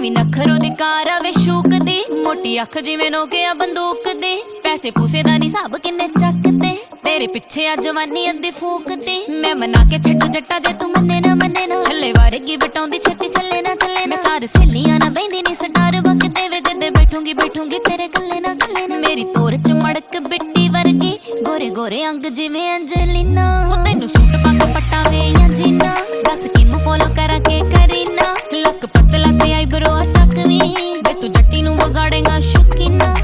ਵੀ ਨਖਰੋ ਦੀ ਕਾਰ ਆਵੇ ਸ਼ੂਕ ਦੀ, ਮੋਟੀ ਅੱਖ ਜਿਵੇਂ ਨੋਕਿਆ ਬੰਦੂਕ ਦੀ, ਪੈਸੇ ਪੂਸੇ ਦਾ ਨੀ ਹਿਸਾਬ ਕਿੰਨੇ ਚੱਕਦੇ, ਤੇਰੇ ਪਿੱਛੇ ਆ ਜਵਾਨੀ ਅੱਧੀ ਫੂਕਦੀ। ਮੈਂ ਮਨਾ ਕੇ ਛੱਡੂ ਜੱਟਾ ਜੇ ਤੂੰ ਮੰਨੇ ਨਾ ਛੱਲੇ ਵਾਰਗੀ ਬਟਾਉਂਦੀ ਛੇਤੀ ਛੱਲੇ ਨਾ ਮੈਂ ਚਾਰ ਸਹੇਲੀਆਂ ਨਾ ਬੈਂਦੀ ਨੀ ਸਟਾਰ ਬਕਦੇ ਵੇ ਜਦੇ ਬੈਠੂੰਗੀ ਤੇਰੇ ਗੱਲੇ ਨਾ ਮੇਰੀ ਤੋਰ ਚ ਮੜਕ ਬਿੱਟੀ ਵਰਗੀ, ਗੋਰੇ ਗੋਰੇ ਅੰਗ ਜਿਵੇਂ ਅੰਜਲੀਨਾ। ਹੋ ਤੈਨੂੰ ਸੂਟ ਪਾ ਕੇ ਪਟਾਵੇ ਜਾਂ ਜੀਨਾ, ਦੱਸ ਕਿਮ ਫੋਲੋ ਕਰਾਂ ਕੇ ਕਰੀਨਾ, ਲੱਕ ਪਤਲਾ ਤੇ ਆਈਬਰੋ ਚੱਕਵੀਂ ਵੇ ਤੂੰ ਜੱਟੀ ਨੂੰ ਵਿਗਾੜੇਗਾ ਸ਼ੁਕੀਨਾ,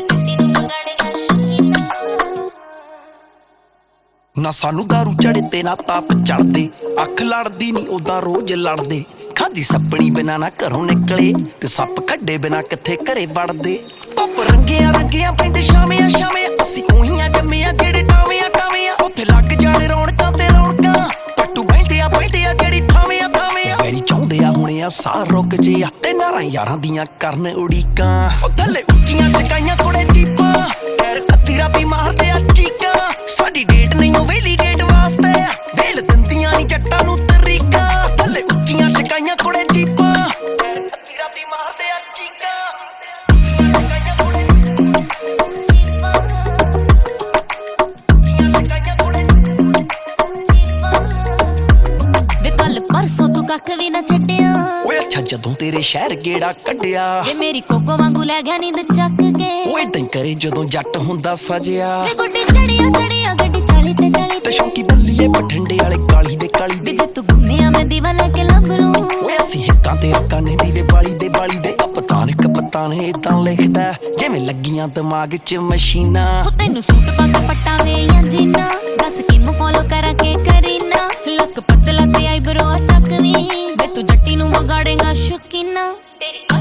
ਨਾ ਸਾਨੂੰ ਦਾਰੂ ਚੜੇ ਤੇ ਨਾ ਤਾਪ ਚੜਦੇ, ਅੱਖ ਲੜਦੀ ਨੀ ਉਦਾਂ ਰੋਜ਼ ਲੜਦੇ, ਖਾਦੀ ਸੱਪਣੀ ਬਿਨਾ ਨਾ ਘਰੋਂ ਨਿਕਲੇ ਤੇ ਸੱਪ ਕੱਢੇ ਬਿਨਾ ਕਿੱਥੇ ਘਰੇ ਵੜਦੇ। ਧੁੱਪ ਰੰਗੀਆਂ ਪੈਂਦੇ ਛਾਵੇਂ ਅਸੀਂ ਉਹੀਆਂ ਜੰਮੀਆਂ ਜਿਹੜੇ ਟਾਵੇਂ ਉੱਥੇ ਲੱਗ ਜਾਣੇ ਰੌਣਕਾਂ ਤੇ ਰੌਣਕਾਂ, ਪੱਟੂ ਬਹਿੰਦੇ ਆ ਜਿਹੜੀ ਥਾਵੇਂ ਵੈਰੀ ਚਾਹੁੰਦੇ ਆ ਹੁਣੇ ਆ ਸਾਹ ਰੁਕ ਜੇ ਆ ਤੇ ਨਾਰਾਂ ਯਾਰਾਂ ਦੀਆਂ ਕਰਨ ਉਡੀਕਾਂ, ਉਹ ਥੱਲੇ ਉੱਚੀਆਂ ਚਕਾਈਆਂ ਕੁੜੇ ਚੀਪਾਂ ਪੈਰ ਅੱਧੀ ਰਾਤੀ ਮਾਰਦੇ ਆ ਚੀਕਾਂ, ਸਾਡੀ ਡੇਟ ਨਹੀਂ ਉਹ ਵੇਲੀ ਡੇਟ ਵਾਸਤੇ ਵੇਲ ਦਿੰਦੀਆਂ ਨੀ ਜੱਟਾਂ ਨੂੰ ਤਰੀਕਾਂ, ਥੱਲੇ ਉੱਚੀਆਂ ਚਕਾਈਆਂ ਕੁੜੇ ਚੀਪਾਂ ਪੈਰ ਅੱਧੀ ਰਾਤੀ ਮਾਰਦੇ ਆ ਚੀਕਾਂ, ਪਰਸੋਂ ਤੂੰ ਕੱਖ ਵੀ ਨਾ ਛੱਡਿਆ ਓਏ ਅੱਛਾ ਜਦੋਂ ਤੇਰੇ ਸ਼ਹਿਰ ਗੇੜਾ ਕੱਢਿਆ ਵੇ ਮੇਰੀ ਕੋਕੋ ਵਾਂਗੂ ਲੈ ਗਿਆ ਨੀਂਦ ਚੱਕ ਕੇ, ਓਏ ਤੈਂ ਕਰੇ ਜਦੋਂ ਜੱਟ ਹੁੰਦਾ ਸਜਿਆ ਵੇ ਗੁੱਡੀ ਚੜਿਆ ਗੱਡੀ 40 ਤੇ ਸ਼ੌਂਕੀ ਬੱਲੀਏ ਬਠਿੰਡੇ ਵਾਲੇ ਕਾਲੀ ਦੇ ਵੇ ਜੇ ਤੂੰ ਗੁੰਮਿਆ ਮੈਂ ਦੀਵਾ ਲੈ ਕੇ ਲੱਭ ਲੂੰ, ਓਏ ਅਸੀਂ ਹਿੱਕਾਂ ਤੇ ਰਕਾਨੇ ਦੀ ਵੇ ਬਾਲੀ ਦੇ ਕਪਤਾਨ ਏਦਾਂ ਲਿਖਦਾ ਜਿਵੇਂ ਲੱਗੀਆਂ ਦਿਮਾਗ 'ਚ ਮਸ਼ੀਨਾਂ। ਹੋ ਤੈਨੂੰ ਸੂਟ ਪਾ ਕੇ ਪਟਾਵੇ ਜਾਂ ਜੀਨਾ, ਦੱਸ ਕਿਮ ਫੋਲੋ ਕਰਾਂ ਕੇ ਕਰੀਨਾ, ਲੱਕ ਪਤਲਾ ਤੇ ਆਈਬਰੋ ਚੱਕਵੀਂ ਵੇ ਤੂੰ ਜੱਟੀ ਨੂੰ ਵਿਗਾੜੇਗਾ ਸ਼ੁਕੀਨਾ, ਤੇਰੀ